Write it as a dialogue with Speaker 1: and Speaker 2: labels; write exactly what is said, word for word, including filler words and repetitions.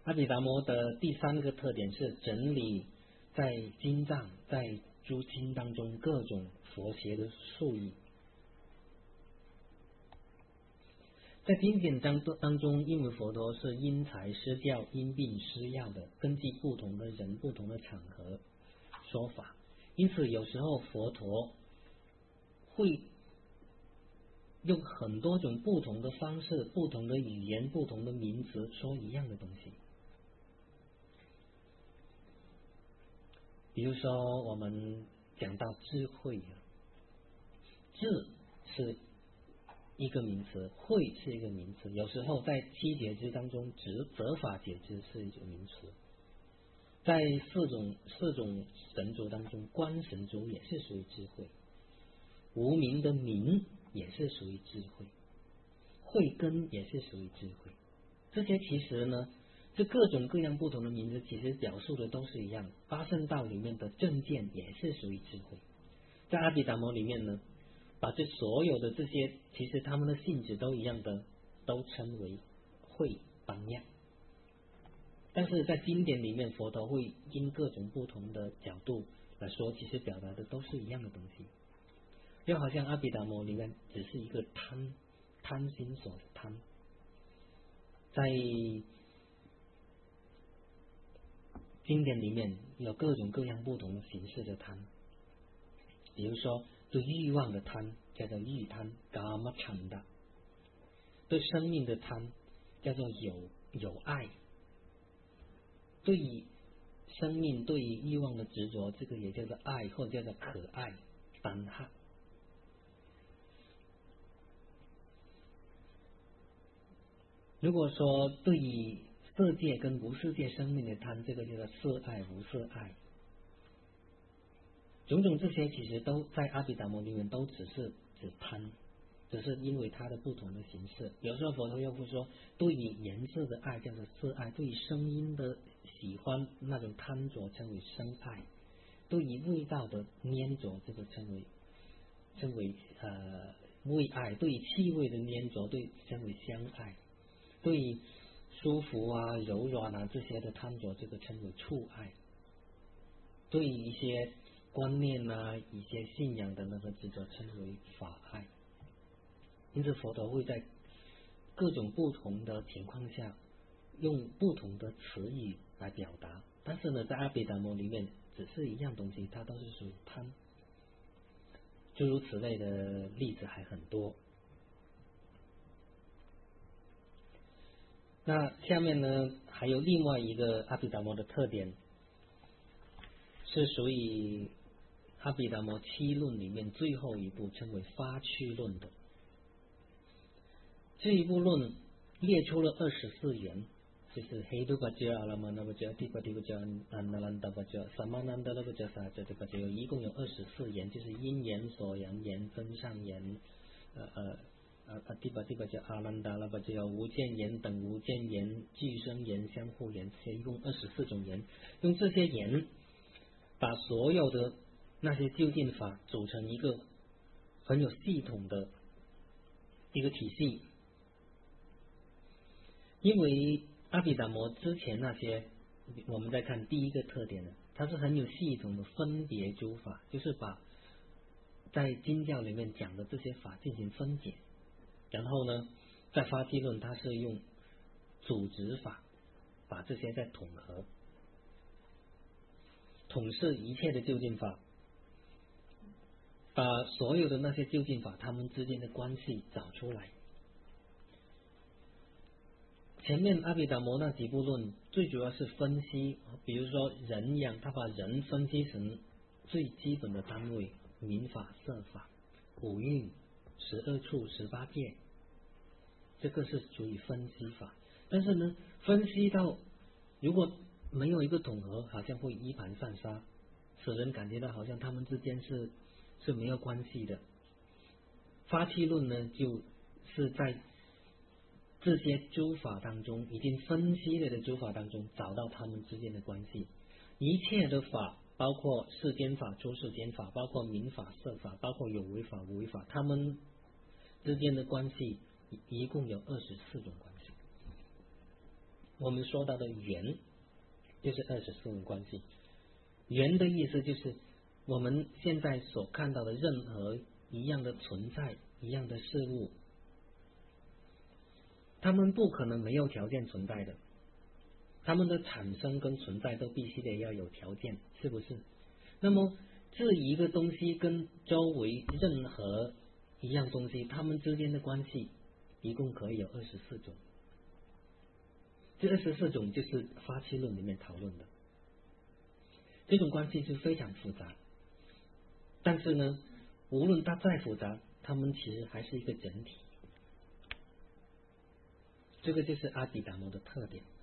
Speaker 1: 阿毗达摩的第三个特点是整理在经藏在诸经当中各种佛学的术语。在经典当当中，因为佛陀是因材施教、因病施药的，根据不同的人、不同的场合说法，因此有时候佛陀会用很多种不同的方式、不同的语言、不同的名词说一样的东西。比如说，我们讲到智慧，智是一个名词，慧是一个名词，有时候在七觉支当中，执责法解支是一种名词，在四种四种神族当中，观神族也是属于智慧，无名的名也是属于智慧，慧根也是属于智慧。这些其实呢，这各种各样不同的名字，其实表述的都是一样。八圣道里面的正见也是属于智慧，在阿毗达摩里面呢，把这所有的这些，其实他们的性质都一样的，都称为慧般若。但是在经典里面，佛陀会因各种不同的角度来说，其实表达的都是一样的东西。就好像阿毗达摩里面只是一个贪，贪心所贪，在经典里面有各种各样不同的形式的贪，比如说对欲望的贪叫做欲贪 ，Kama Chanda； 对生命的贪叫做有有爱；对于生命、对于欲望的执着，这个也叫做爱，或者叫做可爱 ，Tanha。如果说对于色界跟无色界生命的贪，这个叫做色爱、无色爱。种种这些其实都在阿毗达摩里面都只是指贪，只是因为它的不同的形式。有时候佛陀又会说，对于颜色的爱叫做色爱，对于声音的喜欢那种贪着称为声爱，对于味道的粘着这个称为称为呃味爱，对于气味的粘着对称为香爱，对于舒服啊、柔软啊这些的贪着，这个称为触爱；对于一些观念啊、一些信仰的那个执着，称为法爱。因此，佛陀会在各种不同的情况下，用不同的词语来表达。但是呢，在阿毗达摩里面，只是一样东西，它都是属于贪。诸如此类的例子还很多。那下面呢，还有另外一个阿毗达摩的特点，是属于阿毗达摩七论里面最后一部，称为发趣论的。这一部论列出了二十四言，就是黑度巴迦、阿拉玛那巴迦、提巴提巴迦、安那兰达巴迦、萨玛南达拉巴迦、萨迦提巴迦，一共有二十四言，就是因言、所言言、增上言，呃呃。啊啊！第八第八叫阿兰达拉巴叫无间言等无间言、俱生言、相互言，这些一共二十四种言。用这些言，把所有的那些究竟法组成一个很有系统的一个体系。因为阿毗达摩之前那些，我们再看第一个特点呢，它是很有系统的分别诸法，就是把在经教里面讲的这些法进行分解。然后呢，在发际论，它是用组织法把这些再统合，统摄一切的究竟法，把所有的那些究竟法它们之间的关系找出来。前面阿毗达摩那几部论最主要是分析，比如说人样，他把人分析成最基本的单位，名法、色法、五蕴、十二处、十八界，这个是属于分析法。但是呢，分析到如果没有一个统合，好像会一盘散沙，使人感觉到好像他们之间是是没有关系的。发气论呢，就是在这些诸法当中，已经分析了的诸法当中，找到他们之间的关系。一切的法，包括世间法、出世间法，包括名法、色法，包括有为法、无为法，他们之间的关系一共有二十四种关系。 我们说到的缘就是二十四种关系。缘的意思就是我们现在所看到的任何一样的存在，一样的事物，他们不可能没有条件存在的，他们的产生跟存在都必须得要有条件，是不是？那么这一个东西跟周围任何一样东西，它们之间的关系一共可以有二十四种。这二十四种就是发起论里面讨论的，这种关系是非常复杂，但是呢，无论它再复杂，它们其实还是一个整体。这个就是阿毗达摩的特点。